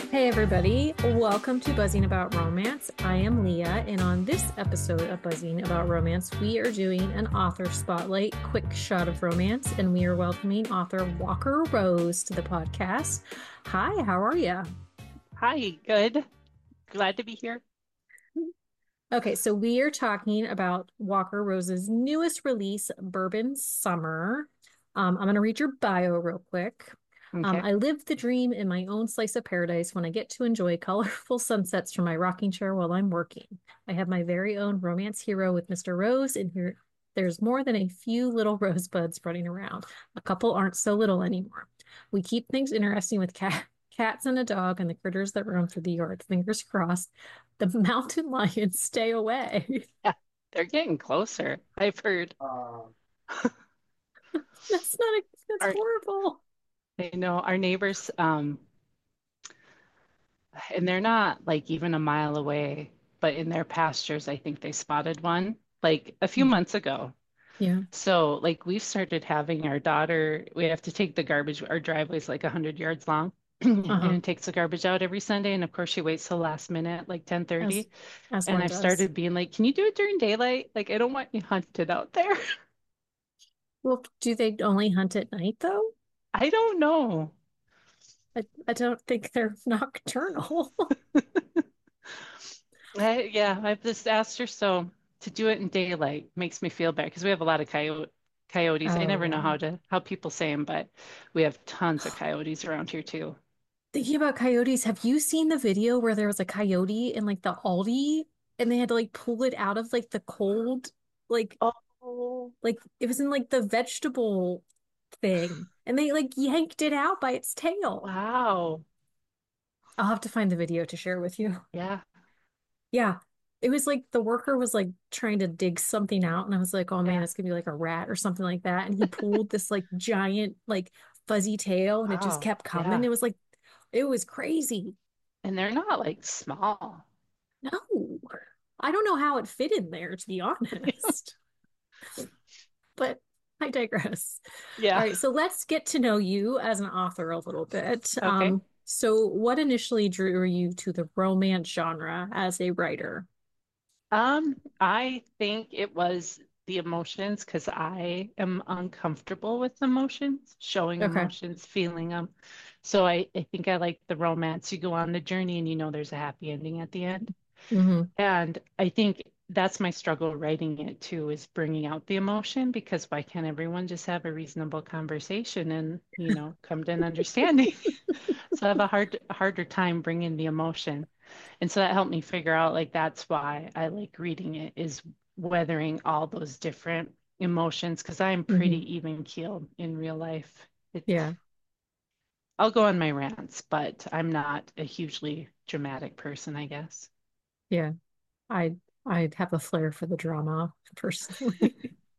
Hey everybody, welcome to Buzzing About Romance. I am Leah, and on this episode of Buzzing About Romance, we are doing an author spotlight, quick shot of romance, and we are welcoming author Walker Rose to the podcast. Hi, how are you? Hi, good. Glad to be here. Okay, so we are talking about Walker Rose's newest release, Bourbon Summer. I'm going to read your bio real quick. Okay. I live the dream in my own slice of paradise when I get to enjoy colorful sunsets from my rocking chair while I'm working. I have my very own romance hero with Mr. Rose, and here there's more than a few little rosebuds running around. A couple aren't so little anymore. We keep things interesting with cats and a dog and the critters that roam through the yard. Fingers crossed the mountain lions stay away. Yeah, they're getting closer. I've heard. That's Our, horrible. I know our neighbors, and they're not like even a mile away, but in their pastures, I think they spotted one like a few months ago. Yeah. So, like, we've started having our daughter, we have to take the garbage, our driveway's like 100 yards long, and Uh-huh. it takes the garbage out every Sunday. And of course, she waits till last minute, like As 10:30. as And one I've does. started being like, can you do it during daylight? Like, I don't want you hunted out there. Well, do they only hunt at night though? I don't know. I don't think they're nocturnal. Yeah, I've just asked her so to do it in daylight makes me feel bad because we have a lot of coyotes. I Oh never know yeah. how people say them, but we have tons of coyotes around here too. Thinking about coyotes, have you seen the video where there was a coyote in like the Aldi and they had to like pull it out of like the cold, like Oh, like it was in like the vegetable thing and they like yanked it out by its tail. wow. I'll have to find the video to share with you. Yeah. Yeah. It was like the worker was like trying to dig something out, and I was like, oh man, Yeah. it's gonna be like a rat or something like that. And he pulled this like giant, like fuzzy tail, and it just Wow. kept coming. Yeah. It was crazy. And they're not like small. No, I don't know how it fit in there, to be honest, but I digress. All Yeah. right, so let's get to know you as an author a little bit. Okay. So what initially drew you to the romance genre as a writer? I think it was the emotions because I am uncomfortable with emotions, showing Okay. emotions, feeling them. So I think I like the romance. You go on the journey and you know there's a happy ending at the end. Hmm. And I think that's my struggle writing it too, is bringing out the emotion because why can't everyone just have a reasonable conversation and, come to an understanding? So I have a harder time bringing the emotion. And so that helped me figure out like that's why I like reading it is weathering all those different emotions because I'm Hmm. pretty even keeled in real life. Yeah. I'll go on my rants, but I'm not a hugely dramatic person, I guess. Yeah. I I have a flair for the drama personally,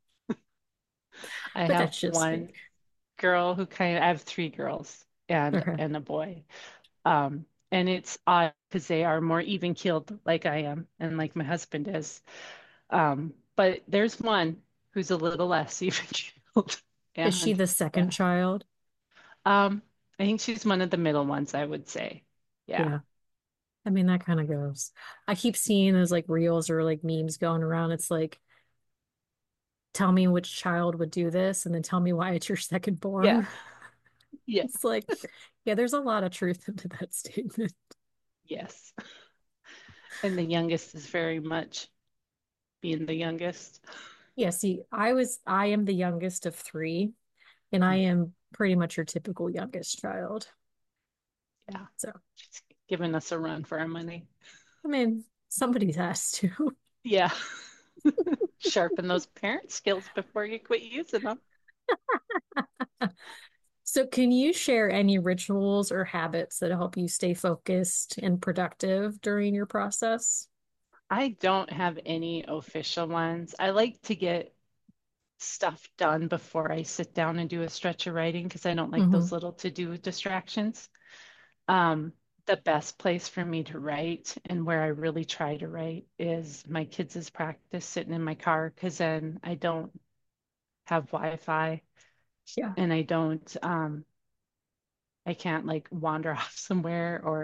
I but have that's just me. one girl who I have three girls Okay. and a boy. And it's odd because they are more even keeled like I am and like my husband is. But there's one who's a little less even keeled. Is she And the second yeah. child? Um, I think she's one of the middle ones, I would say. Yeah. Yeah. I mean, that kind of goes. I keep seeing those like reels or like memes going around. It's like, tell me which child would do this, and then tell me why it's your second Yeah. born. Yeah. It's like, yeah, there's a lot of truth into that statement. Yes. And the youngest is very much being the youngest. Yeah, see, I am the youngest of three, and I am pretty much your typical youngest child. Yeah. So, She's giving us a run for our money. I mean, somebody has to. Yeah. Sharpen those parent skills before you quit using them. So, can you share any rituals or habits that help you stay focused and productive during your process? I don't have any official ones. I like to get stuff done before I sit down and do a stretch of writing because I don't like Hmm. those little to-do distractions. Um, the best place for me to write and where I really try to write is my kids' practice sitting in my car because then I don't have Wi-Fi Yeah. and I can't like wander off somewhere or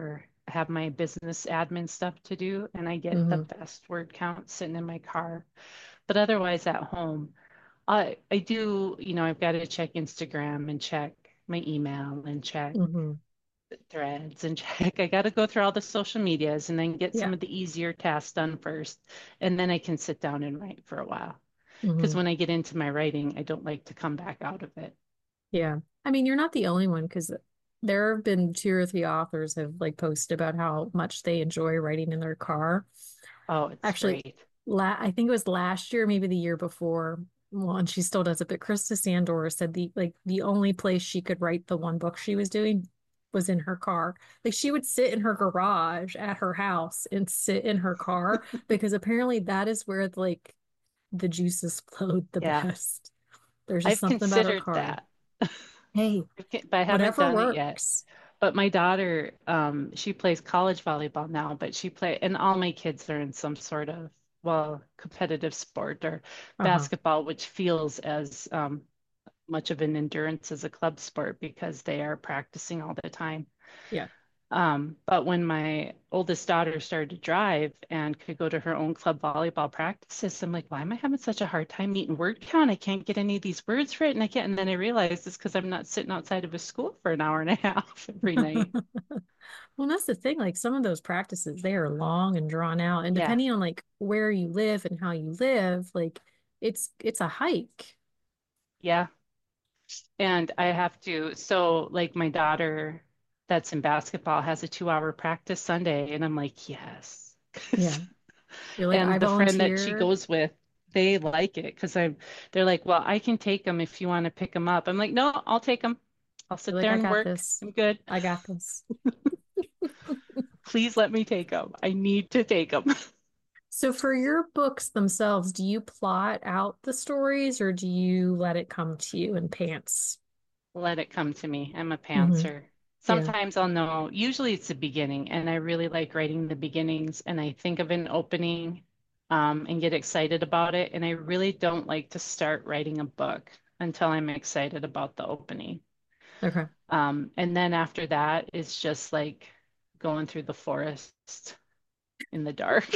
have my business admin stuff to do, and I get the Hmm. best word count sitting in my car. But otherwise at home, I do, I've got to check Instagram and check my email and check Hmm. threads and check. I got to go through all the social medias and then get Yeah. some of the easier tasks done first. And then I can sit down and write for a while. Because Hmm. when I get into my writing, I don't like to come back out of it. Yeah. I mean, you're not the only one because there have been two or three authors have like posted about how much they enjoy writing in their car. Oh, it's Actually, great. I think it was last year, maybe the year before. Well, and she still does it, but Krista Sandor said the only place she could write the one book she was doing was in her car. Like she would sit in her garage at her house and sit in her car because apparently that is where like the juices flowed the Yeah, best. There's just I've something about her considered car. that. Hey, But I haven't whatever done it yet. works. But my daughter, she plays college volleyball now, but and all my kids are in some sort of, well, competitive sport or Uh-huh. basketball, which feels as much of an endurance as a club sport because they are practicing all the time. Yeah. But when my oldest daughter started to drive and could go to her own club volleyball practices, I'm like, why am I having such a hard time meeting word count? I can't get any of these words right. And I can't. And then I realized it's because I'm not sitting outside of a school for an hour and a half every night. Well, that's the thing. Like some of those practices, they are long and drawn out. And Yeah. depending on like where you live and how you live, like it's a hike. Yeah. And I have to, so like my daughter that's in basketball has a 2 hour practice Sunday. And I'm like, yes. Yeah. You're like, And I the friend that she volunteer. goes with, they like it because they're like, well, I can take them if you want to pick them up. I'm like, no, I'll take them. I'll You're sit like, there I and got work. this. I'm good. I got this. Please let me take them. I need to take them. So for your books themselves, do you plot out the stories or do you let it come to you in pants? Let it come to me. I'm a Hmm. pantser. Yeah. Sometimes I'll know, usually it's the beginning, and I really like writing the beginnings, and I think of an opening and get excited about it. And I really don't like to start writing a book until I'm excited about the opening. Okay. And then after that, it's just like going through the forest in the dark.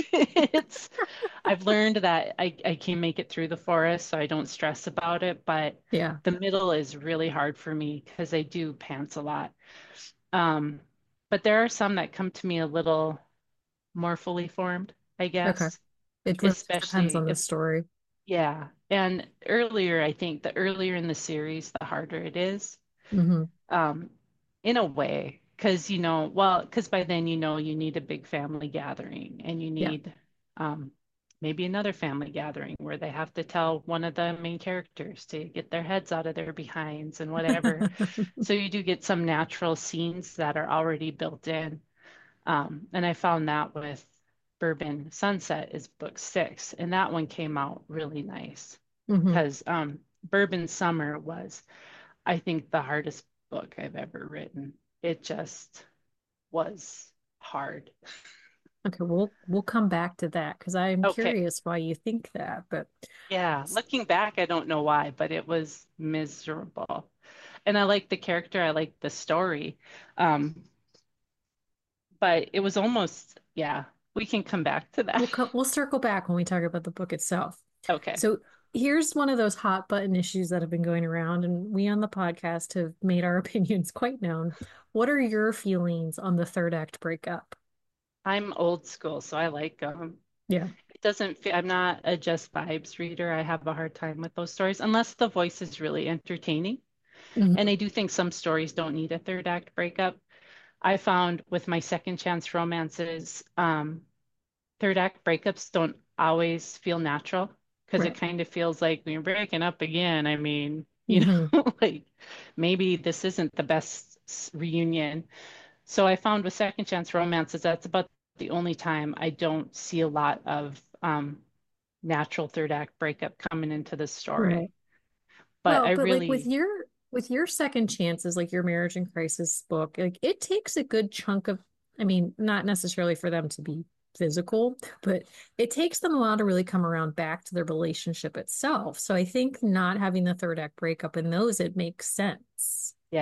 I've learned that I can make it through the forest, so I don't stress about it. But Yeah. the middle is really hard for me because I do pants a lot. Um, but there are some that come to me a little more fully formed, I Okay. guess, It really just depends especially on the if, story. yeah. And earlier, I think the earlier in the series, the harder it is. Hmm. um, in a way, because well, because by then you need a big family gathering and you Yeah. need um, maybe another family gathering where they have to tell one of the main characters to get their heads out of their behinds and whatever. So you do get some natural scenes that are already built in. And I found that with Bourbon Sunset is book 6, and that one came out really nice Hmm. because Bourbon Summer was I think the hardest book I've ever written. It just was hard. Okay, we'll come back to that because I'm Okay. curious why you think that. But Yeah. Looking back, I don't know why, but it was miserable. And I like the character, I like the story. Um, but it was almost, yeah, we can come back to that. we'll circle back when we talk about the book itself. Okay. So here's one of those hot button issues that have been going around, and we on the podcast have made our opinions quite known. What are your feelings on the third act breakup? I'm old school, so I like Yeah. it doesn't feel, I'm not a just vibes reader. I have a hard time with those stories unless the voice is really entertaining. And Hmm. I do think some stories don't need a third act breakup. I found with my second chance romances, third act breakups don't always feel natural because it Right. kind of feels like we're breaking up again. I mean, Hmm. like maybe this isn't the best reunion. So I found with second chance romances, that's about the only time I don't see a lot of natural third act breakup coming into the story. Right. But Well, I but like with really, your second chances, like your marriage in crisis book, like it takes a good chunk of, I mean, not necessarily for them to be physical, but it takes them a while to really come around back to their relationship itself. So I think not having the third act breakup in those, it makes sense. yeah.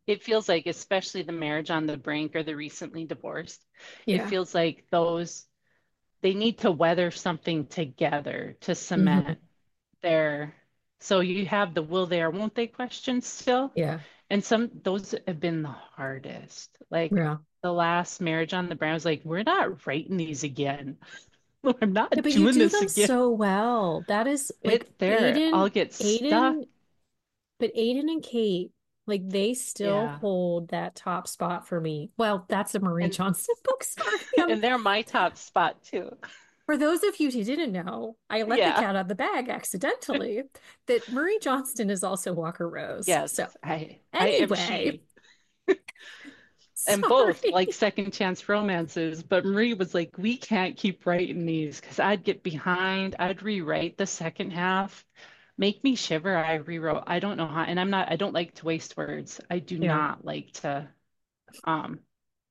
it feels like, especially the Marriage on the Brink or the Recently Divorced, it Yeah. feels like those they need to weather something together to Hmm. cement their. So you have the will they or won't they questions still, Yeah. and some those have been the hardest. Like Yeah. the last Marriage on the Brink, I was like, we're not writing these again. I'm Yeah, not but you doing do this them again. so well. That is like It there, I'll get stuck. Aiden, but Aiden and Kate, like they still Yeah. hold that top spot for me. Well, that's a Marie And Johnston book. Sorry. and they're my top spot too. For those of you who didn't know, I let the Yeah. cat out of the bag accidentally, that Marie Johnston is also Walker Rose. So Yes, I am anyway, she. And both sorry. like second chance romances, but Marie was like, we can't keep writing these because I'd get behind. I'd rewrite the second half. Make me shiver. I rewrote. I don't know how, and I don't like to waste words. I do Yeah. not like to, um,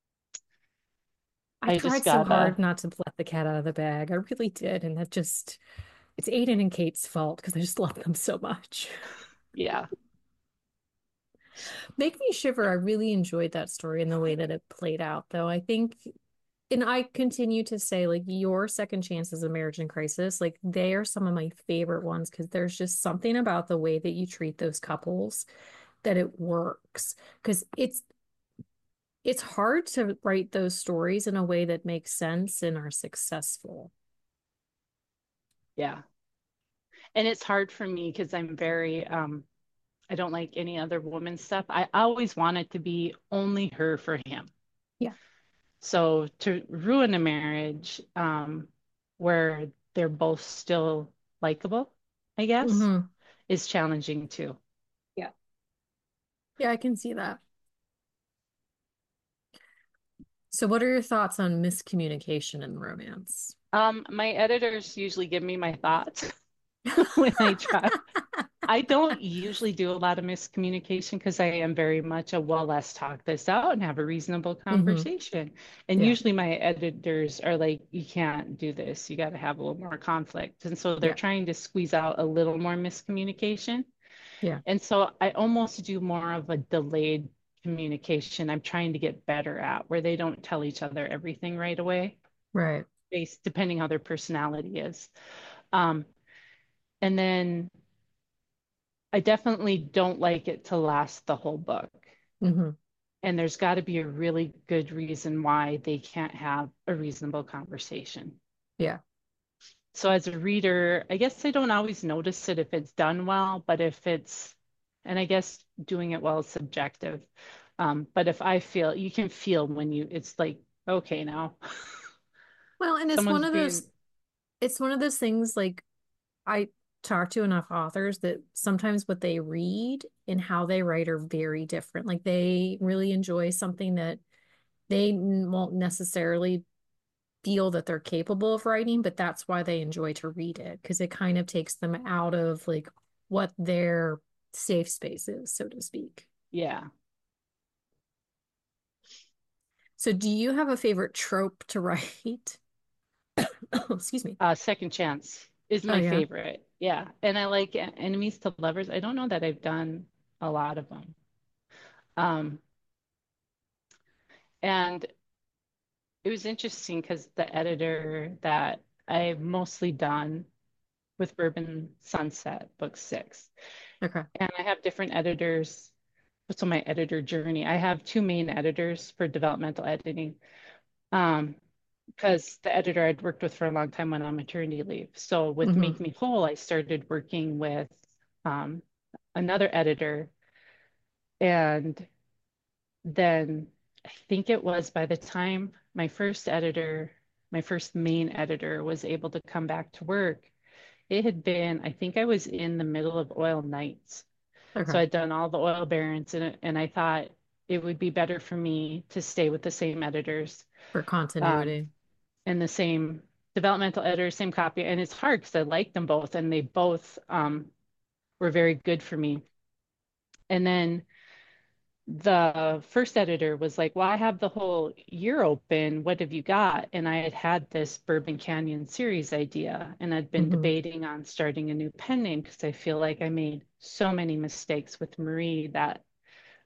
I I just tried so hard gotta, not to let the cat out of the bag. I really did. And it's Aiden and Kate's fault because I just love them so much. yeah, Make Me Shiver, I really enjoyed that story and the way that it played out, though. I think, and I continue to say, like, your second chances of Marriage in Crisis, like, they are some of my favorite ones because there's just something about the way that you treat those couples that it works. Because it's hard to write those stories in a way that makes sense and are successful. yeah. And it's hard for me because I'm very, I don't like any other woman stuff. I always want it to be only her for him. Yeah. So to ruin a marriage, where they're both still likable, I guess, Hmm. is challenging too. Yeah. Yeah, I can see that. So, what are your thoughts on miscommunication in romance? My editors usually give me my thoughts when I try. I don't usually do a lot of miscommunication because I am very much a, well, let's talk this out and have a reasonable Hmm. conversation. And Yeah. usually my editors are like, you can't do this. You got to have a little more conflict. And so they're Yeah. trying to squeeze out a little more miscommunication. Yeah. And so I almost do more of a delayed communication. I'm trying to get better at where they don't tell each other everything right away, Right. based depending how their personality is. Um, and then I definitely don't like it to last the whole book. Hmm. And there's got to be a really good reason why they can't have a reasonable conversation. Yeah. So as a reader, I guess I don't always notice it if it's done well, but if it's, and I guess doing it well is subjective. But if I feel, you can feel when you, it's like, okay, now Well, and someone's being, it's one of those things like I talk to enough authors that sometimes what they read and how they write are very different. Like they really enjoy something that won't necessarily feel that they're capable of writing, but that's why they enjoy to read it because it kind of takes them out of like what their safe space is, so to speak. yeah. So do you have a favorite trope to write? Oh, excuse me. Second Chance is Oh my yeah. favorite. Yeah. And I like Enemies to Lovers. I don't know that I've done a lot of them. Um, and it was interesting because the editor that I've mostly done with Bourbon Sunset, book six, Okay. and I have different editors. So my editor journey, I have two main editors for developmental editing. Um, because the editor I'd worked with for a long time went on maternity leave. So with Hmm. Make Me Whole, I started working with um, another editor. And then I think it was by the time my first editor, my first main editor was able to come back to work, it had been, I think I was in the middle of Oil Knights. So Okay. I'd done all the oil barons and I thought it would be better for me to stay with the same editors. For Um, continuity. and the same developmental editor, same copy. And it's hard because I like them both and they both were very good for me. And then the first editor was like, well, I have the whole year open. What have you got? And I had had this Bourbon Canyon series idea and I'd been Hmm. debating on starting a new pen name because I feel like I made so many mistakes with Marie that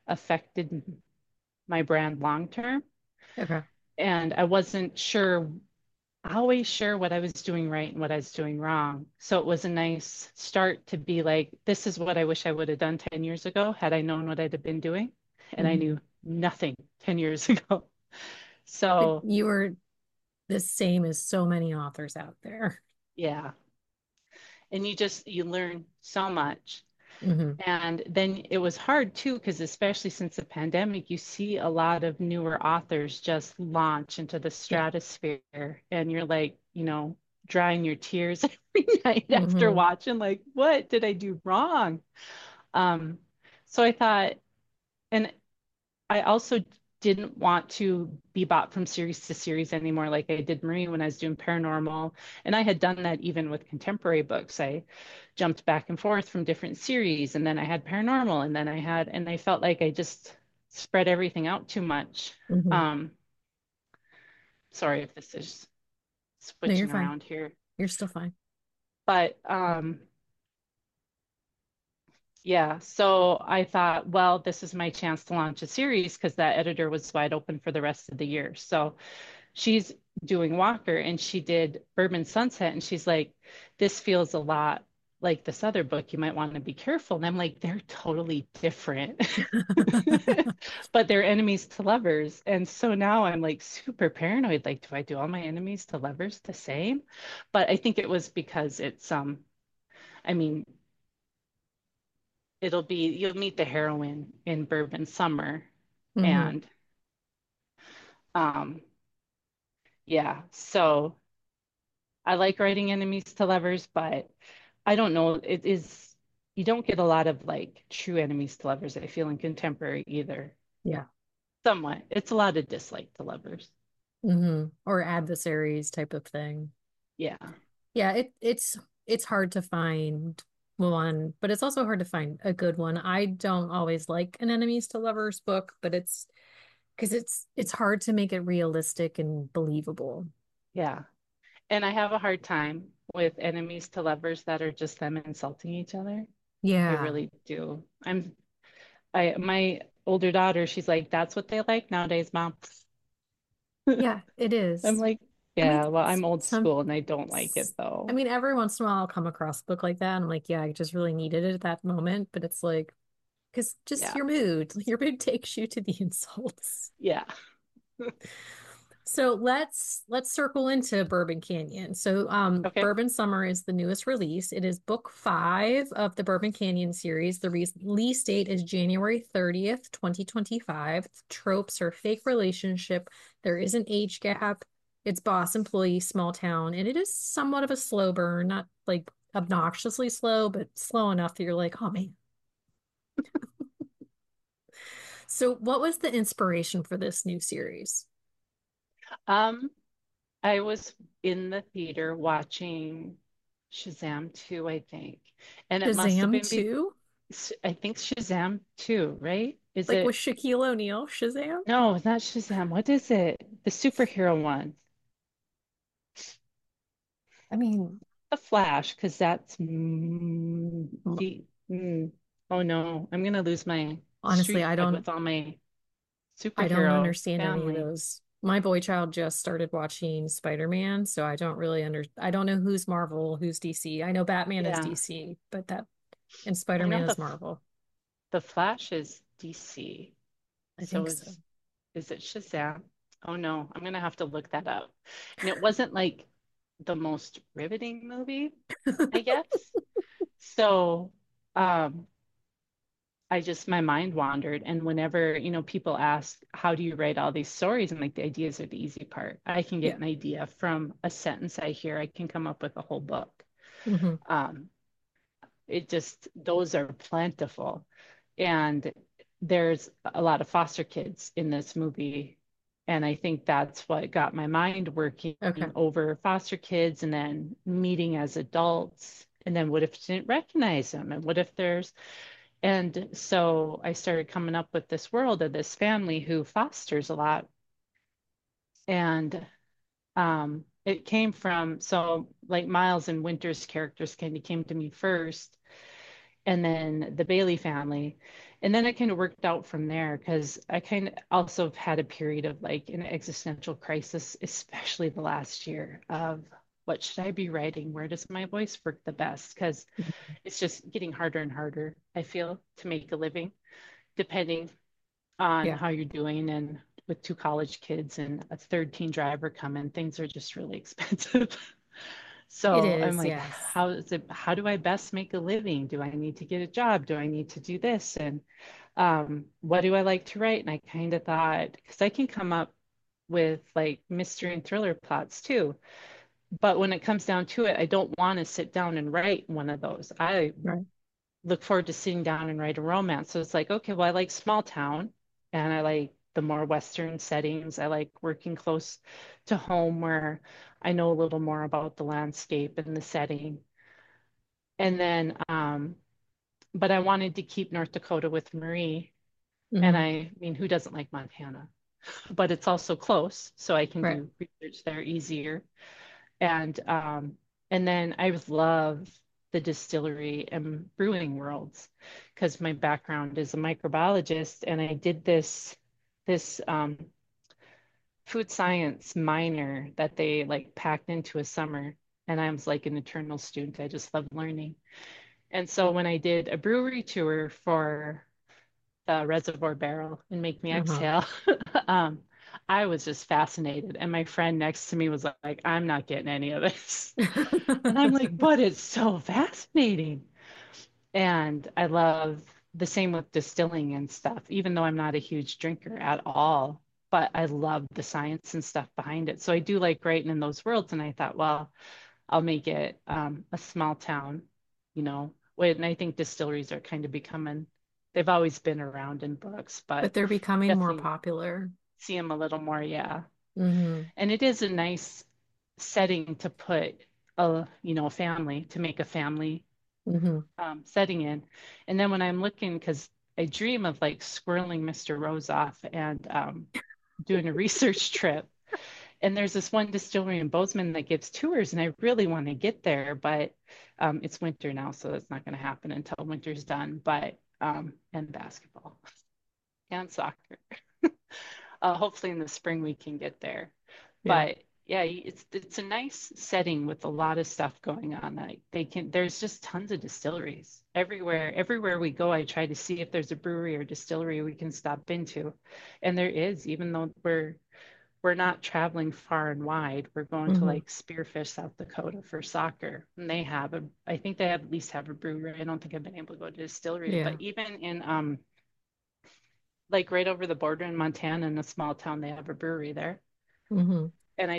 affected my brand long term. Okay. And I wasn't sure, always sure what I was doing right and what I was doing wrong. So it was a nice start to be like, this is what I wish I would have done 10 years ago had I known what I'd have been doing. And I Mhm. knew nothing 10 years ago. But So you were the same as so many authors out there. yeah. And you learn so much. Hmm. And then it was hard too, because especially since the pandemic, you see a lot of newer authors just launch into the Yeah. stratosphere, and you're like, drying your tears every night after Hmm. watching, like, what did I do wrong? Um, so I thought, and I also didn't want to be bought from series to series anymore, like I did Marie when I was doing paranormal. And I had done that even with contemporary books. I jumped back and forth from different series, and then I had paranormal, and I felt like I just spread everything out too much. Hmm. Um, Sorry if this is No, you're switching fine. around here, You're still fine. but yeah, so I thought, well, this is my chance to launch a series because that editor was wide open for the rest of the year. So she's doing Walker and she did Bourbon Sunset and she's like, this feels a lot like this other book. You might want to be careful. And I'm like, they're totally different, but they're enemies to lovers. And so now I'm like super paranoid. Like, do I do all my enemies to lovers the same? But I think it was because I mean, you'll meet the heroine in Bourbon Summer. Hmm. And um, yeah, so I like writing enemies to lovers, but I don't know. You don't get a lot of like true enemies to lovers, I feel, in contemporary either. Yeah. Somewhat. It's a lot of dislike to lovers. Hmm. Or adversaries type of thing. Yeah. Yeah, it's hard to find one, but it's also hard to find a good one. I don't always like an enemies to lovers book, but it's because it's hard to make it realistic and believable. Yeah. And I have a hard time with enemies to lovers that are just them insulting each other. I Yeah. really do. My older daughter, she's like, that's what they like nowadays, Mom. Yeah, it I'm is. like, I mean, yeah, well, I'm old some, school and I don't like it I though. mean, every once in a while I'll come across a book like that. And I'm like, yeah, I just really needed it at that moment. But it's like, because just Yeah. your mood takes you to the insults. Yeah. So let's circle into Bourbon Canyon. So Okay. Bourbon Summer is the newest release. It is book 5 of the Bourbon Canyon series. The release date is January 30th, 2025. Tropes are fake relationship. There is an age gap. It's boss employee, small town, and it is somewhat of a slow burn, not like obnoxiously slow, but slow enough that you're like, oh man. So what was the inspiration for this new series? Um, I was in the theater watching Shazam 2, I think. And it must have Shazam been 2? I think Shazam 2, right? Is Like with it? Shaquille O'Neal, Shazam? No, it's not Shazam. What is it? The superhero one. I mean, The Flash, because that's m- oh no, I'm gonna lose my honestly, street cred with all my I don't superhero understand any of family. those. My boy child just started watching Spider-Man, so I don't know who's Marvel, who's DC. I know Batman is Yeah, DC, but that and I know Spider-Man is Marvel. the Flash is DC. I So think so. is it Shazam? Oh no, I'm gonna have to look that up. And it wasn't like the most riveting movie, I guess. So um my mind wandered. And whenever, people ask, how do you write all these stories? And like the ideas are the easy part. I can get Yeah. an idea from a sentence I hear, I can come up with a whole book. Hmm. Um, those are plentiful. And there's a lot of foster kids in this movie. And I think that's what got my mind working Okay. over foster kids and then meeting as adults. And then what if you didn't recognize them? And what if and so I started coming up with this world of this family who fosters a lot. And it came from, so like Miles and Winter's characters kind of came to me first, and then the Bailey family. And then it kind of worked out from there because I kind of also have had a period of like an existential crisis, especially the last year of what should I be writing? Where does my voice work the best? Because it's just getting harder and harder, I feel, to make a living, depending on Yeah, how you're doing. And with two college kids and a third teen driver coming, things are just really expensive. it So I'm is. like, Yes. how do I best make a living? Do I need to get a job? Do I need to do this? And what do I like to write? And I kind of thought, because I can come up with like mystery and thriller plots too. But when it comes down to it, I don't want to sit down and write one of those. I Right. look forward to sitting down and write a romance. So it's like, okay, well, I like small town and I like the more Western settings. I like working close to home where I know a little more about the landscape and the setting. And then, but I wanted to keep North Dakota with Marie. And Hmm. I mean, who doesn't like Montana? But it's also close, so I can Right. do research there easier. And then I love the distillery and brewing worlds because my background is a microbiologist, and I did this food science minor that they like packed into a summer, and I was like an eternal student. I just love learning. And so when I did a brewery tour for the Reservoir Barrel and Make Me Uh-huh. Exhale, um, I was just fascinated. And my friend next to me was like, I'm not getting any of this. And I'm like, but it's so fascinating. And I love the same with distilling and stuff, even though I'm not a huge drinker at all, but I love the science and stuff behind it. So I do like writing in those worlds. And I thought, well, I'll make it a small town, you know. And I think distilleries are kind of becoming, they've always been around in books, But but they're becoming more definitely popular. see them a little more, yeah. Hmm. And it is a nice setting to put a family, to make a family Hmm. setting in. And then when I'm looking, because I dream of like squirreling Mr. Rose off and doing a research trip. And there's this one distillery in Bozeman that gives tours, and I really want to get there, but it's winter now, so that's not going to happen until winter's done. But and basketball and soccer. Hopefully in the spring we can get there. Yeah. But yeah, it's a nice setting with a lot of stuff going on. Like there's just tons of distilleries everywhere. Everywhere we go, I try to see if there's a brewery or distillery we can stop into. And there is, even though we're not traveling far and wide. We're going to Hmm. like Spearfish, South Dakota for soccer. And I think they at least have a brewery. I don't think I've been able to go to a distillery, but Yeah. even in like right over the border in Montana in a small town, they have a brewery there. Hmm. And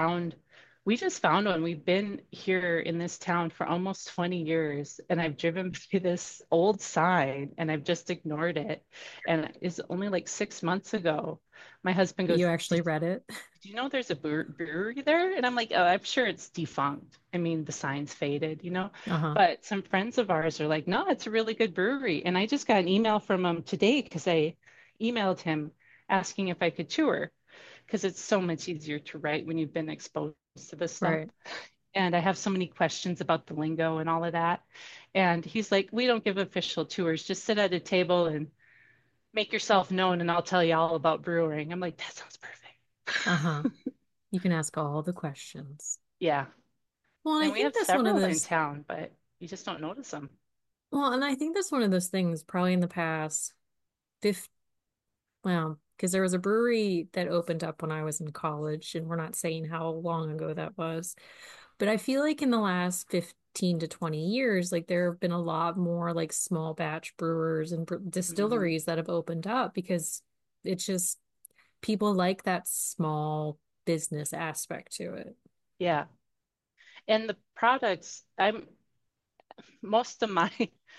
we just found one. We've been here in this town for almost 20 years, and I've driven by this old sign and I've just ignored it. And it's only like 6 months ago. My husband You goes, actually read it. do you know there's a brewery there? And I'm like, oh, I'm sure it's defunct. I mean, the sign's faded, you know? Uh-huh. But some friends of ours are like, no, it's a really good brewery. And I just got an email from him today because I emailed him asking if I could tour because it's so much easier to write when you've been exposed to this stuff. Right. And I have so many questions about the lingo and all of that. And he's like, we don't give official tours. Just sit at a table and make yourself known, and I'll tell you all about brewing. I'm like, that sounds perfect. Uh-huh. You can ask all the questions. Yeah. Well, and I And we think have that's one of several in those, town, but you just don't notice them. well, and I think that's one of those things probably in the past 50, well, because there was a brewery that opened up when I was in college, and we're not saying how long ago that was. But I feel like in the last 15 to 20 years, like there have been a lot more like small batch brewers and Hmm. distilleries that have opened up because it's just people like that small business aspect to it. Yeah. And the products, I'm most of my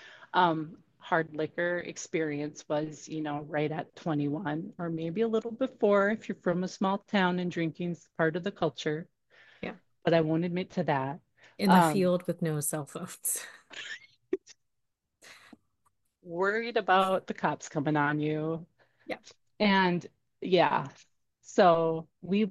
hard liquor experience was, right at 21 or maybe a little before if you're from a small town and drinking's part of the culture, Yeah. but I won't admit to that. In the Um, field with no cell phones. Worried about the cops coming on you. Yeah. And yeah, so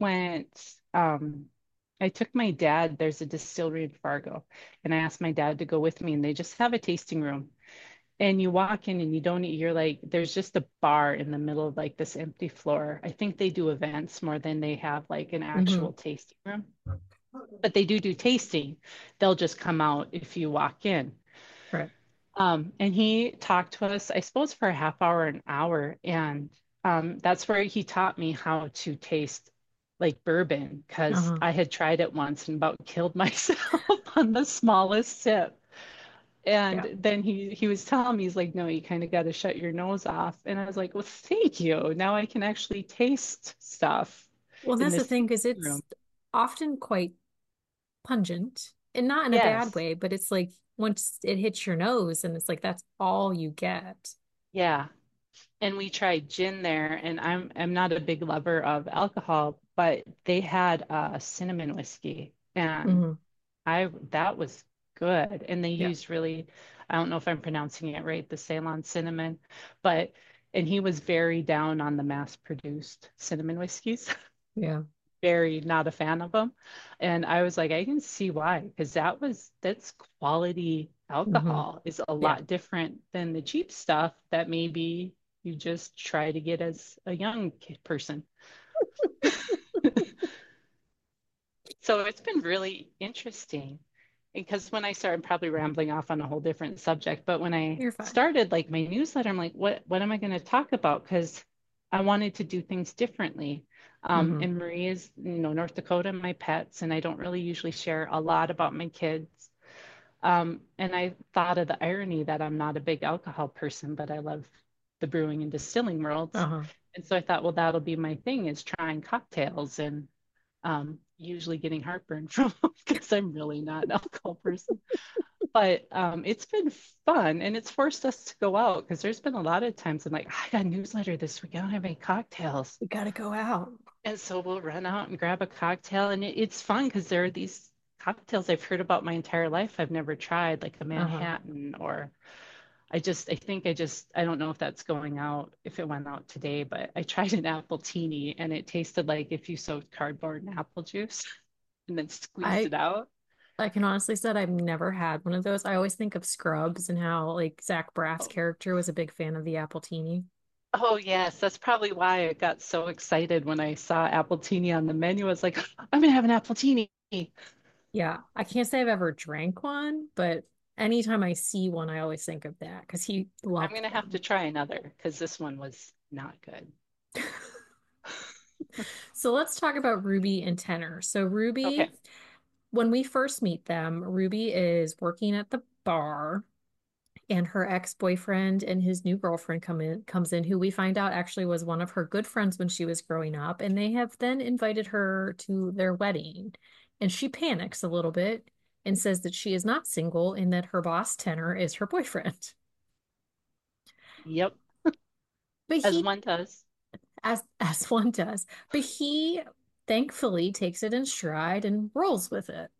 I took my dad, there's a distillery in Fargo, and I asked my dad to go with me, and they just have a tasting room. And you walk in and you don't eat, you're like, there's just a bar in the middle of like this empty floor. I think they do events more than they have like an Hmm. actual tasting room, but they do tasting. They'll just come out if you walk in. Right. And he talked to us, I suppose, for a half hour, an hour. And that's where he taught me how to taste like bourbon because Uh-huh. I had tried it once and about killed myself on the smallest sip. Yeah. And then he was telling me, he's like, no, you kind of got to shut your nose off. And I was like, well, thank you. Now I can actually taste stuff Well, in that's the this thing, because it's room. often quite pungent and not in a bad Yes. way, but it's like once it hits your nose and it's like that's all you get. Yeah. And we tried gin there, and I'm not a big lover of alcohol, but they had cinnamon whiskey, and Hmm. I that was good. And they Yeah. used really, I don't know if I'm pronouncing it right, the Ceylon cinnamon, but and he was very down on the mass-produced cinnamon whiskeys. Yeah. Very not a fan of them. And I was like, I can see why, because that's quality Hmm. alcohol is a Yeah. lot different than the cheap stuff that maybe you just try to get as a young person. So it's been really interesting because when I started probably rambling off on a whole different subject, but when I You're fine. started like my newsletter, I'm like, what am I going to talk about? Because I wanted to do things differently. Hmm. And Marie is, North Dakota, my pets, and I don't really usually share a lot about my kids. And I thought of the irony that I'm not a big alcohol person, but I love the brewing and distilling worlds. Uh-huh. And so I thought, well, that'll be my thing is trying cocktails and usually getting heartburn from them because I'm really not an alcohol person. But it's been fun and it's forced us to go out because there's been a lot of times I'm like, I got a newsletter this week. I don't have any cocktails. We gotta go out. And so we'll run out and grab a cocktail. And it's fun because there are these cocktails I've heard about my entire life I've never tried, like a Uh-huh. Manhattan or I don't know if that's going out, if it went out today, but I tried an apple teeny and it tasted like if you soaked cardboard in apple juice and then squeezed I it out. I can honestly say I've never had one of those. I always think of Scrubs and how like Zach Braff's Oh, character was a big fan of the Appletini. oh yes, that's probably why I got so excited when I saw apple teeny on the menu. I was like, I'm gonna have an apple teeny. Yeah, I can't say I've ever drank one, but anytime I see one, I always think of that because he I'm loved gonna have to them. try another because this one was not good. So let's talk about Ruby and Tenor. So Okay. Ruby, when we first meet them, Ruby is working at the bar and her ex-boyfriend and his new girlfriend comes in, who we find out actually was one of her good friends when she was growing up, and they have then invited her to their wedding. And she panics a little bit and says that she is not single and that her boss Tenor is her boyfriend. Yep, But as he, one does. as one does, but he thankfully takes it in stride and rolls with it.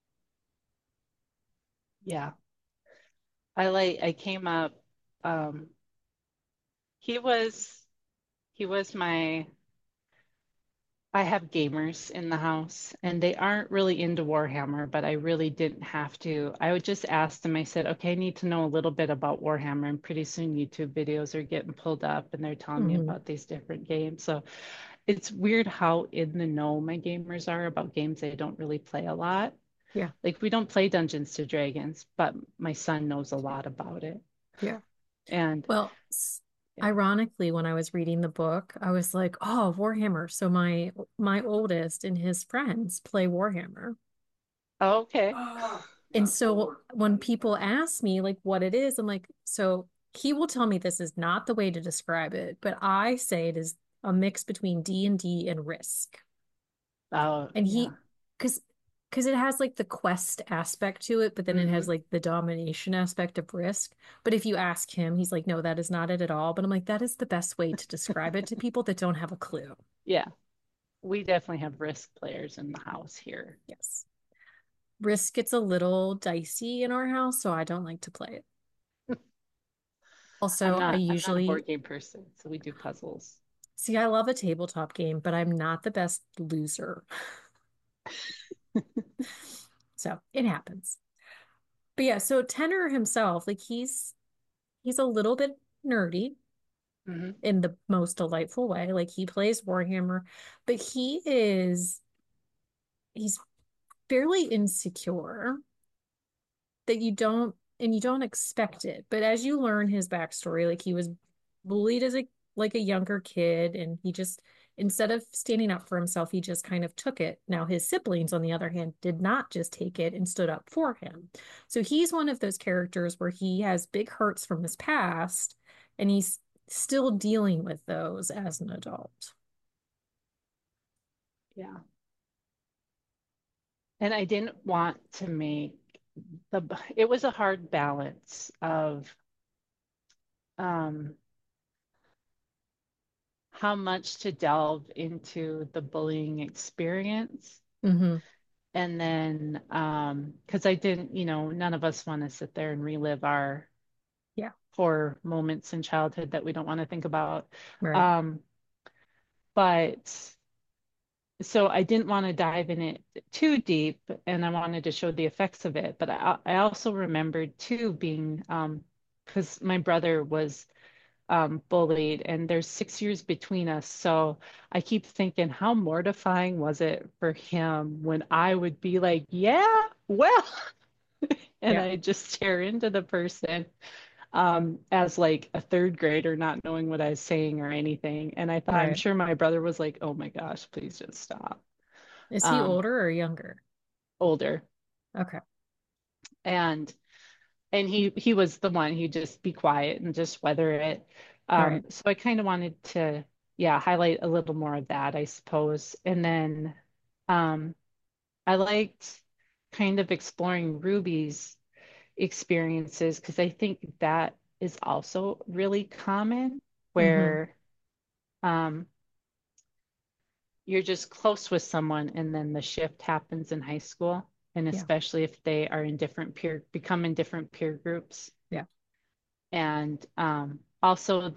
Yeah. I came up, um, he was he was my I have gamers in the house and they aren't really into Warhammer, but I really didn't have to. I would just ask them, I said, okay, I need to know a little bit about Warhammer. And pretty soon YouTube videos are getting pulled up and they're telling me Hmm. about these different games. So it's weird how in the know my gamers are about games they don't really play a lot. Yeah, Like we don't play Dungeons to Dragons, but my son knows a lot about it. yeah. And Well, yeah. ironically, when I was reading the book, I was like, "Oh, Warhammer." So my oldest and his friends play Warhammer. Oh, okay. And so when people ask me like what it is, I'm like, so he will tell me this is not the way to describe it, but I say it is a mix between D&D and Risk. Oh, And yeah. because it has like the quest aspect to it, but then it has Hmm. like the domination aspect of Risk. But if you ask him, he's like, no, that is not it at all. But I'm like, that is the best way to describe it to people that don't have a clue. Yeah. We definitely have risk players in the house here. Yes. Risk gets a little dicey in our house, so I don't like to play it. Also, I I'm not a usually board game person, so we do puzzles. see, I love a tabletop game, but I'm not the best loser. So it happens. But yeah, so Tenor himself, like he's a little bit nerdy Hmm. in the most delightful way. Like he plays Warhammer, but he's fairly insecure that you don't expect it. But as you learn his backstory, like he was bullied as a younger kid, and he just instead of standing up for himself, he just kind of took it. Now his siblings, on the other hand, did not just take it and stood up for him. So he's one of those characters where he has big hurts from his past, and he's still dealing with those as an adult. Yeah. And I didn't want to make it was a hard balance of um, how much to delve into the bullying experience. Hmm. And then, because I didn't, none of us want to sit there and relive our Yeah, horror moments in childhood that we don't want to think about. right. Um, but so I didn't want to dive in it too deep, and I wanted to show the effects of it. But I also remembered too being, because my brother was bullied, and there's 6 years between us. So I keep thinking, how mortifying was it for him when I would be like, yeah, well, and Yeah, I just stare into the person as like a third grader, not knowing what I was saying or anything. And I thought, I'm right. sure my brother was like, oh my gosh, please just stop. Is he Um, older or younger? older. Okay. And he was the one who'd just be quiet and just weather it. Right. So I kind of wanted to, yeah, highlight a little more of that, I suppose. And then um, I liked kind of exploring Ruby's experiences because I think that is also really common Hmm. where um, you're just close with someone and then the shift happens in high school. And Yeah. especially if they are in become in different peer groups. Yeah. And also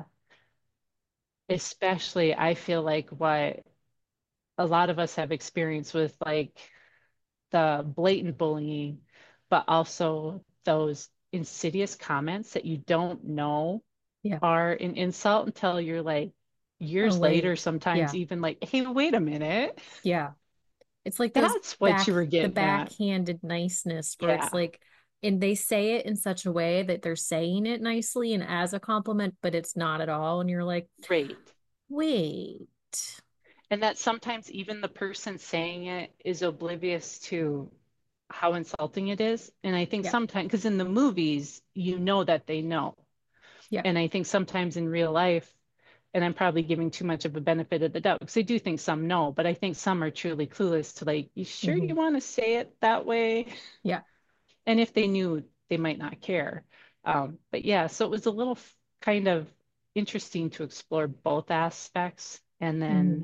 especially I feel like what a lot of us have experienced with like the blatant bullying, but also those insidious comments that you don't know Yeah. are an insult until you're like Oh, years later, wait. sometimes Yeah. even like, hey, wait a minute. Yeah. It's like those That's what you were the getting at. backhanded niceness where it's Yeah, like, and they say it in such a way that they're saying it nicely and as a compliment, but it's not at all. And you're like, right. wait. And that sometimes even the person saying it is oblivious to how insulting it is. And I think Yeah. sometimes, because in the movies, you know that they know. Yeah. And I think sometimes in real life, and I'm probably giving too much of a benefit of the doubt because I do think some know, but I think some are truly clueless to like, you sure Hmm. you want to say it that way? Yeah. And if they knew, they might not care. But yeah, so it was a little kind of interesting to explore both aspects and Hmm. then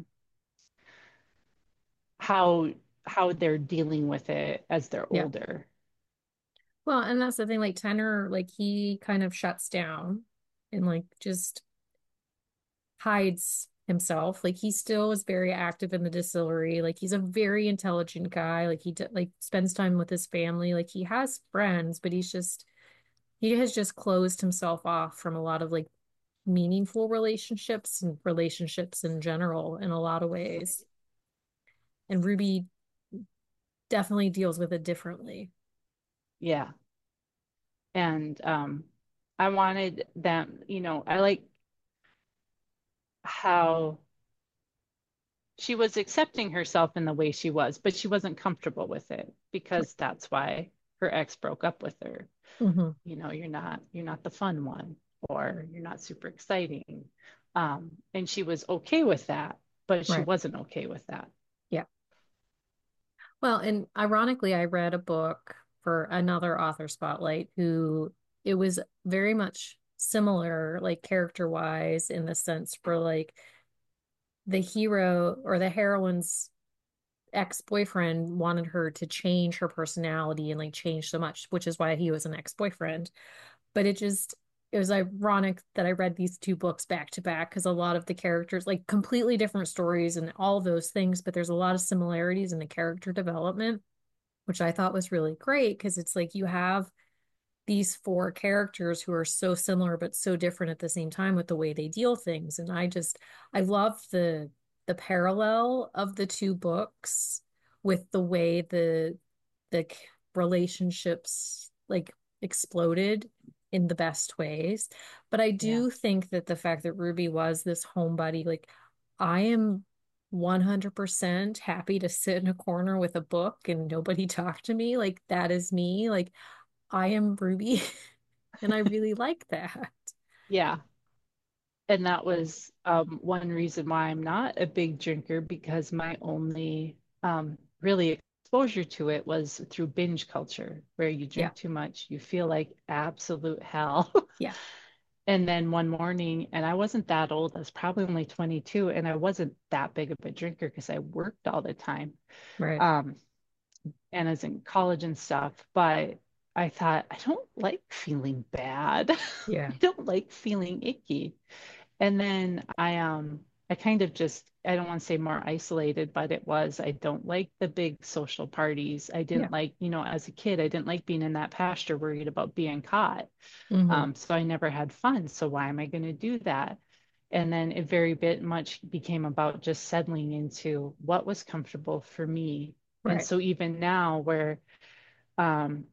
how how they're dealing with it as they're Yeah. older. Well, and that's the thing, like Tenor, like he kind of shuts down and like just hides himself. Like he still is very active in the distillery. Like he's a very intelligent guy. Like like spends time with his family. Like he has friends, but he has just closed himself off from a lot of like meaningful relationships and relationships in general in a lot of ways. And Ruby definitely deals with it differently. Yeah. And I wanted them, I like how she was accepting herself in the way she was, but she wasn't comfortable with it because that's why her ex broke up with her. Hmm. You're not the fun one, or you're not super exciting. And she was okay with that, but she Right. wasn't okay with that. Yeah. Well, and ironically, I read a book for another author spotlight who it was very much similar, like character wise, in the sense for like the hero or the heroine's ex-boyfriend wanted her to change her personality and like change so much, which is why he was an ex-boyfriend. But it was ironic that I read these two books back to back because a lot of the characters, like completely different stories and all those things, but there's a lot of similarities in the character development which I thought was really great because it's like you have these four characters who are so similar but so different at the same time with the way they deal things. And I love the parallel of the two books with the way the relationships like exploded in the best ways. But I Yeah. do think that the fact that Ruby was this homebody, like I am 100% happy to sit in a corner with a book and nobody talk to me. Like that is me. Like I am Ruby and I really like that. Yeah. And that was one reason why I'm not a big drinker because my only really exposure to it was through binge culture, where you Yeah. drink too much, you feel like absolute hell. Yeah. And then one morning, and I wasn't that old, I was probably only 22, and I wasn't that big of a drinker because I worked all the time. Right. Um, and I was in college and stuff, but I thought, I don't like feeling bad. I Yeah. don't like feeling icky. And then I kind of just I don't want to say more isolated, but it was I don't like the big social parties. I Yeah. didn't like, as a kid, I didn't like being in that pasture worried about being caught. Hmm. So I never had fun. So why am I going to do that? And then it very bit much became about just settling into what was comfortable for me. And Right. so even now where um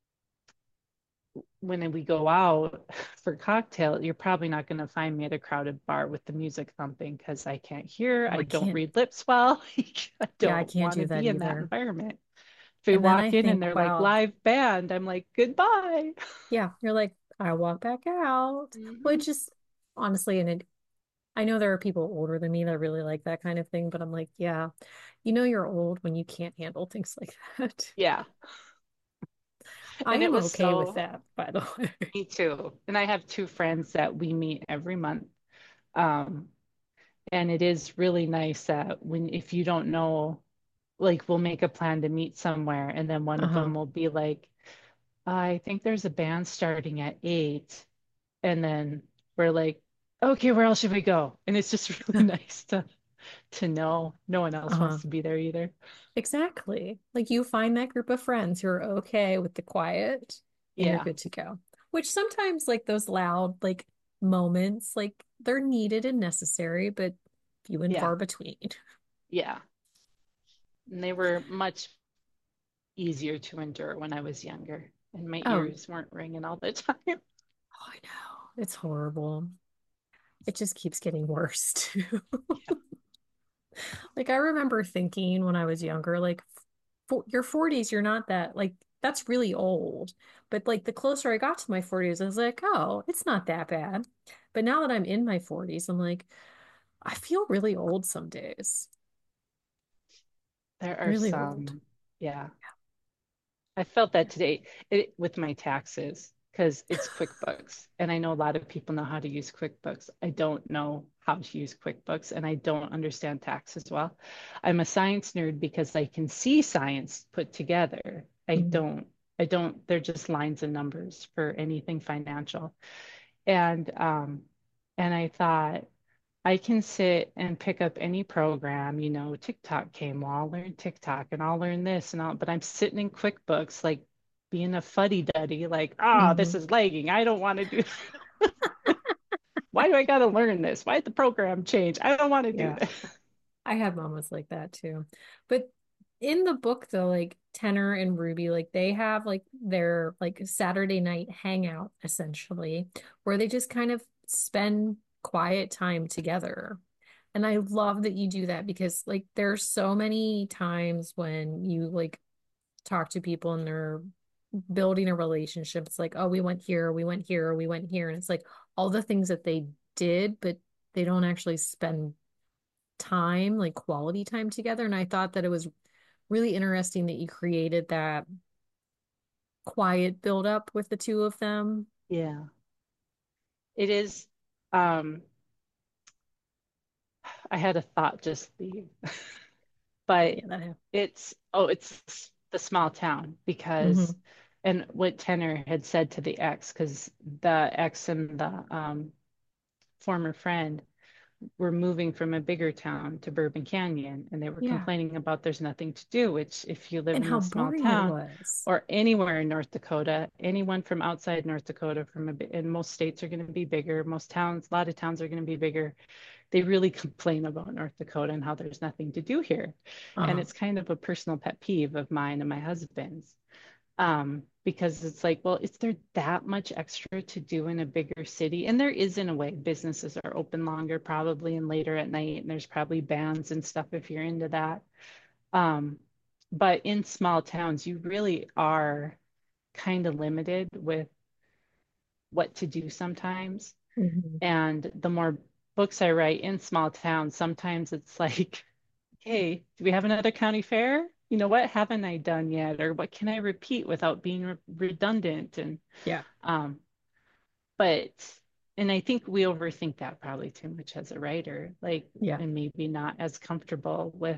when we go out for cocktail, you're probably not going to find me at a crowded bar with the music thumping because I can't hear. Oh, I I don't can't. read lips well. I Yeah, I don't can't want do to that be in that either. environment. If we And then I walk in and think, they're like wow, live band, I'm like, goodbye. yeah, you're like, I walk back out, Mhm. which is honestly, I know there are people older than me that really like that kind of thing, but I'm like, yeah, you're old when you can't handle things like that. Yeah. I And it am was okay with so, that, by the way. me too. And I have two friends that we meet every month. Um, and it is really nice that if you don't know, like we'll make a plan to meet somewhere, and then one of Uh-huh. them will be like, I think there's a band starting at 8. And then we're like, okay, where else should we go? And it's just really nice to know no one else Uh-huh. wants to be there either. Exactly. Like you find that group of friends who are okay with the quiet and you're Yeah, good to go. Which sometimes like those loud like moments, like they're needed and necessary, but few and yeah, far between. yeah. And they were much easier to endure when I was younger, and my Oh, ears weren't ringing all the time. I know. It's horrible. It just keeps getting worse too. Yeah, Like I remember thinking when I was younger, like for your 40s, you're not that like that's really old. But like the closer I got to my 40s, I was like, oh, it's not that bad. But now that I'm in my 40s, I'm like, I feel really old some days. there are Really old. some, yeah. I felt that today with my taxes because it's QuickBooks. And I know a lot of people know how to use QuickBooks. I don't know how to use QuickBooks and I don't understand tax as well. I'm a science nerd because I can see science put together. Mhm. I don't, they're just lines and numbers for anything financial. And and I thought I can sit and pick up any program, TikTok came, well, I'll learn TikTok and I'll learn this and all, but I'm sitting in QuickBooks like being a fuddy-duddy, like, this Mhm. is lagging. I don't want to do why do I gotta learn this? Why did the program change? I don't want to do Yeah. this. I had moments like that too. But in the book though, like Tenor and Ruby, like they have like their like Saturday night hangout essentially, where they just kind of spend quiet time together. And I love that you do that because like there's so many times when you like talk to people and they're building a relationship. It's like, oh, we went here, we went here, we went here. And it's like all the things that they did, but they don't actually spend time, like quality time together. And I thought that it was really interesting that you created that quiet build up with the two of them. Yeah, it is. Um, I had a thought just leave, but Yeah, that happened. it's the small town because, Hmm. and what Tenor had said to the ex, because the ex and the former friend were moving from a bigger town to Bourbon Canyon and they were Yeah. complaining about there's nothing to do, which if you live And in how a small boring it town was. or anywhere in North Dakota, anyone from outside North Dakota and most states are going to be bigger, most towns, a lot of towns are going to be bigger. They really complain about North Dakota and how there's nothing to do here. And Uh-huh. it's kind of a personal pet peeve of mine and my husband's. Because it's like, well, is there that much extra to do in a bigger city? And there is in a way. Businesses are open longer, probably, and later at night, and there's probably bands and stuff if you're into that. Um, but in small towns, you really are kind of limited with what to do sometimes. Mhm. And the more books I write in small towns, sometimes it's like, hey, do we have another county fair? You know, what haven't I done yet? Or what can I repeat without being redundant? And Yeah. um, but and I think we overthink that probably too much as a writer, like, Yeah. and maybe not as comfortable with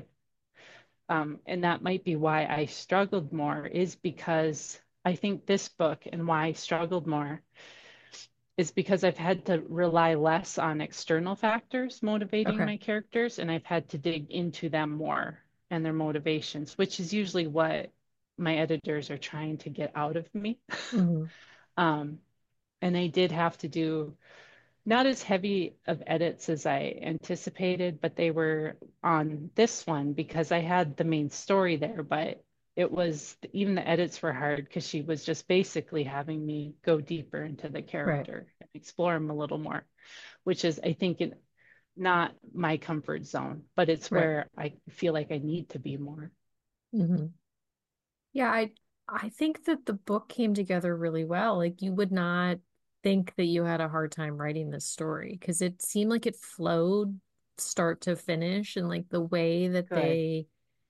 and that might be why I struggled more, is because I think this book and why I struggled more is because I've had to rely less on external factors motivating Okay. my characters, and I've had to dig into them more and their motivations, which is usually what my editors are trying to get out of me. Hmm. Um, and I did have to do not as heavy of edits as I anticipated, but they were on this one because I had the main story there. But it was even the edits were hard because she was just basically having me go deeper into the Right. character and explore him a little more, which is, I think, not my comfort zone, but it's Right. where I feel like I need to be more. Hmm. Yeah, I think that the book came together really well. Like you would not think that you had a hard time writing this story because it seemed like it flowed start to finish and like the way that Good. they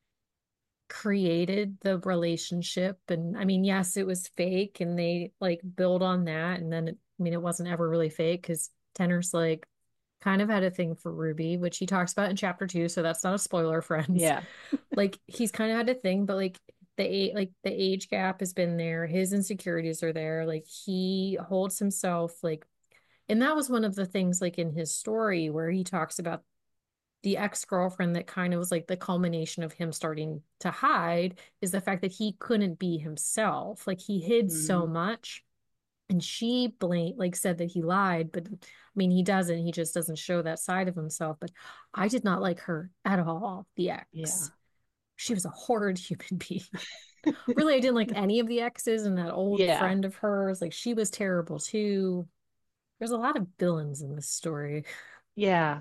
created the relationship. And I mean, yes, it was fake and they like build on that. And then I mean, it wasn't ever really fake because Tenner's like kind of had a thing for Ruby, which he talks about in chapter 2. So that's not a spoiler, friends. Yeah. Like he's kind of had a thing, but like the age gap has been there. His insecurities are there. Like he holds himself like, and that was one of the things like in his story where he talks about the ex-girlfriend that kind of was like the culmination of him starting to hide is the fact that he couldn't be himself. Like he hid so Mhm. much and she like said that he lied, but I mean he doesn't. He just doesn't show that side of himself. But I did not like her at all, the Yeah. ex. She was a horrid human being. Really, I didn't like any of the exes and that old Yeah. friend of hers. Like she was terrible too. There's a lot of villains in this story. Yeah.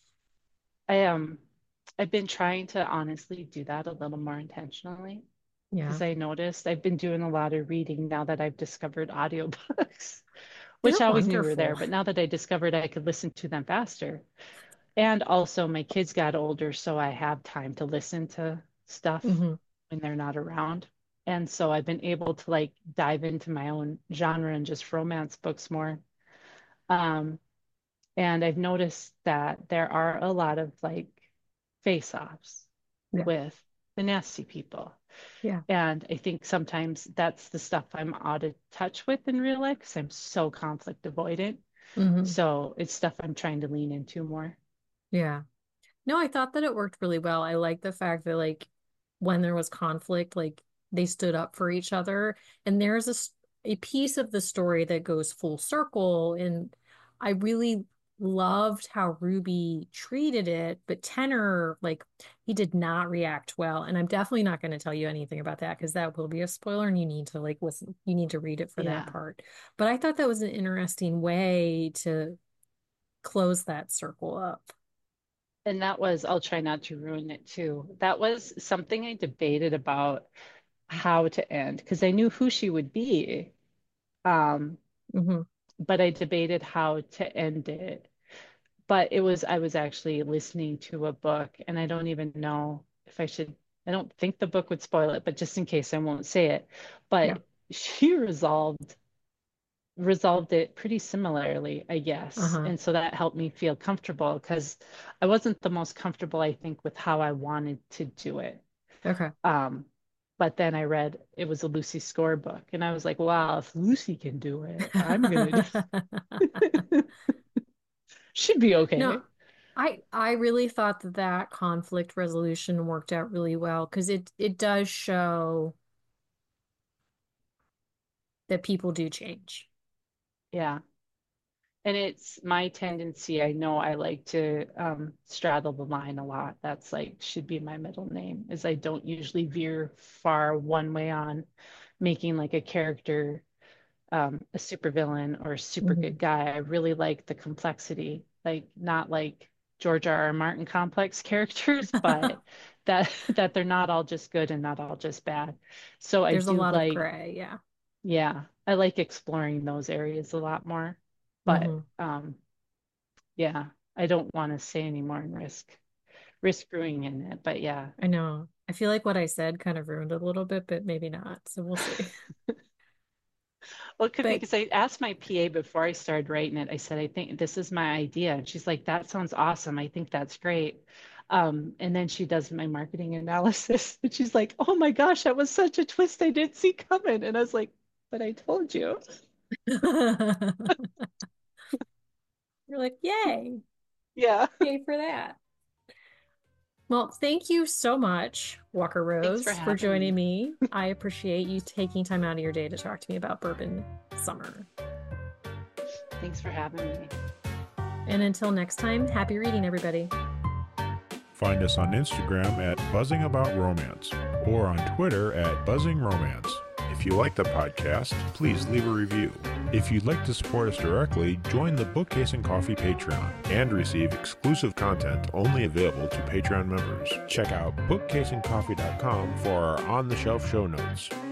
I I've been trying to honestly do that a little more intentionally Yeah. because I noticed I've been doing a lot of reading now that I've discovered audiobooks, which They're I always knew were there, wonderful. but now that I discovered I could listen to them faster. And also my kids got older, so I have time to listen to stuff Hmm. when they're not around. And so I've been able to like dive into my own genre and just romance books more. Um, and I've noticed that there are a lot of like face-offs Yeah. with the nasty people. Yeah. And I think sometimes that's the stuff I'm out of touch with in real life because I'm so conflict avoidant. Hmm. So it's stuff I'm trying to lean into more. Yeah. No, I thought that it worked really well. I like the fact that like when there was conflict, like they stood up for each other. And there's a piece of the story that goes full circle. And I really loved how Ruby treated it, but Tenor, like he did not react well. And I'm definitely not going to tell you anything about that because that will be a spoiler and you need to like listen, you need to read it for that Yeah. part. But I thought that was an interesting way to close that circle up. And that was, I'll try not to ruin it too. That was something I debated about how to end because I knew who she would be. Um, Hmm. but I debated how to end it. But I was actually listening to a book, and I don't even know if I should, I don't think the book would spoil it, but just in case I won't say it. Yeah. But she resolved it pretty similarly, I guess. Uh-huh. And so that helped me feel comfortable because I wasn't the most comfortable, I think, with how I wanted to do it. Okay. Um, but then I read it was a Lucy Score book, and I was like, wow, if Lucy can do it, I'm gonna do No, should be I okay. I really thought that that conflict resolution worked out really well because it does show that people do change. Yeah. And it's my tendency, I know I like to straddle the line a lot. That's like should be my middle name, is I don't usually veer far one way on making like a character a supervillain or a super Mhm. good guy. I really like the complexity, like not like George R. R. Martin complex characters, but that they're not all just good and not all just bad. So I There's a do lot of like, gray, yeah. yeah, I like exploring those areas a lot more. But Hmm. yeah, I don't want to say any more and risk ruining it. But yeah. I know. I feel like what I said kind of ruined it a little bit, but maybe not. So we'll see. Well, it could be But because I asked my PA before I started writing it. I said, I think this is my idea. And she's like, that sounds awesome. I think that's great. And then she does my marketing analysis. And she's like, oh my gosh, that was such a twist I didn't see coming. And I was like, but I told you. you're like, yay, Yeah. yay for that. Well, thank you so much, Walker Thanks for Rose, for having joining me. me. I appreciate you taking time out of your day to talk to me about Bourbon Summer. Thanks for having me. And until next time, happy reading, everybody. Find us on Instagram at Buzzing About Romance or on Twitter at Buzzing Romance. If you like the podcast, please leave a review. If you'd like to support us directly, join the Bookcase and Coffee Patreon and receive exclusive content only available to Patreon members. Check out bookcaseandcoffee.com for our on-the-shelf show notes.